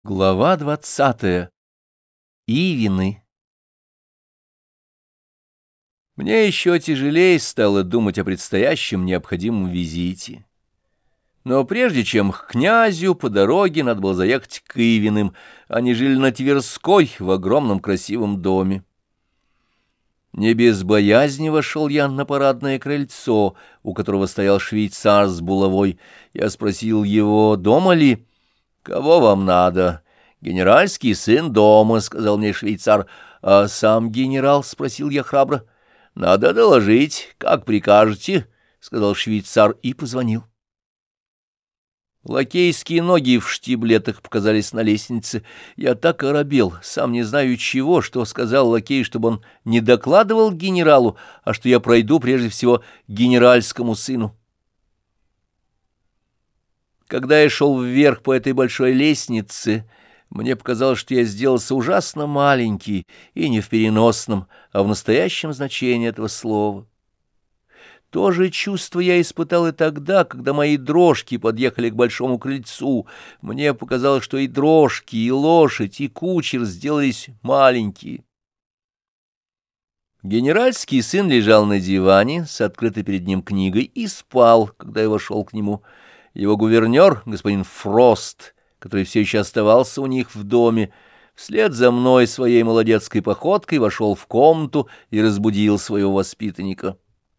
Глава 20. Ивины. Мне еще тяжелее стало думать о предстоящем необходимом визите. Но прежде чем к князю, по дороге надо было заехать к Ивиным. Они жили на Тверской, в огромном красивом доме. Не без боязни вошел я на парадное крыльцо, у которого стоял швейцар с булавой. Я спросил его, дома ли? «Кого вам надо?» «Генеральский сын дома», — сказал мне швейцар. «А сам генерал?» — спросил я храбро. «Надо доложить, как прикажете», — сказал швейцар и позвонил. Лакейские ноги в штиблетах показались на лестнице. Я так оробел, сам не знаю чего, что сказал лакей, чтобы он не докладывал генералу, а что я пройду прежде всего к генеральскому сыну. Когда я шел вверх по этой большой лестнице, мне показалось, что я сделался ужасно маленький, и не в переносном, а в настоящем значении этого слова. То же чувство я испытал и тогда, когда мои дрожки подъехали к большому крыльцу. Мне показалось, что и дрожки, и лошадь, и кучер сделались маленькие. Генеральский сын лежал на диване с открытой перед ним книгой и спал, когда я вошел к нему. Его гувернер, господин Фрост, который все еще оставался у них в доме, вслед за мной своей молодецкой походкой вошел в комнату и разбудил своего воспитанника.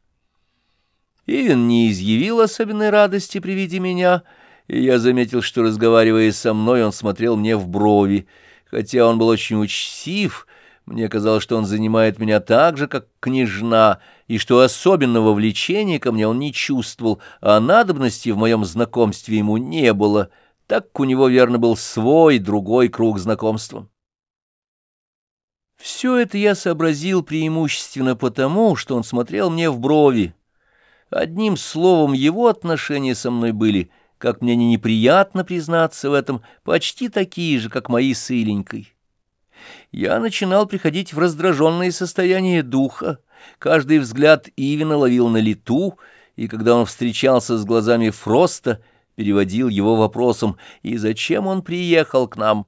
Ивин не изъявил особенной радости при виде меня, и я заметил, что, разговаривая со мной, он смотрел мне в брови. Хотя он был очень учтив, мне казалось, что он занимает меня так же, как княжна, и что особенного влечения ко мне он не чувствовал, а надобности в моем знакомстве ему не было, так как у него, верно, был свой другой круг знакомства. Все это я сообразил преимущественно потому, что он смотрел мне в брови. Одним словом, его отношения со мной были, как мне не неприятно признаться в этом, почти такие же, как мои с Иленькой. Я начинал приходить в раздраженное состояние духа, каждый взгляд Ивина ловил на лету, и когда он встречался с глазами Фроста, переводил его вопросом «И зачем он приехал к нам?».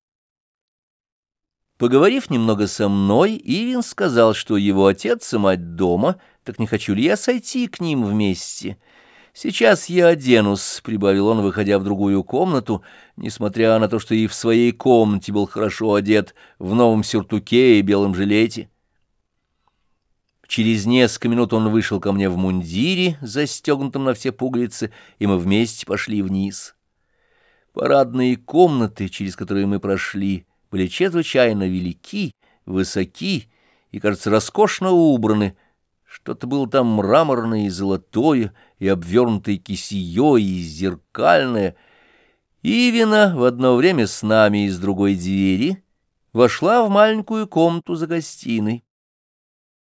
Поговорив немного со мной, Ивин сказал, что его отец и мать дома, так не хочу ли я сойти к ним вместе. «Сейчас я оденусь», — прибавил он, выходя в другую комнату, несмотря на то, что и в своей комнате был хорошо одет, в новом сюртуке и белом жилете. Через несколько минут он вышел ко мне в мундире, застегнутом на все пуговицы, и мы вместе пошли вниз. Парадные комнаты, через которые мы прошли, были чрезвычайно велики, высоки и, кажется, роскошно убраны. Что-то было там мраморное и золотое, и обвернутое кисеей, и зеркальное. Ивина в одно время с нами из другой двери вошла в маленькую комнату за гостиной.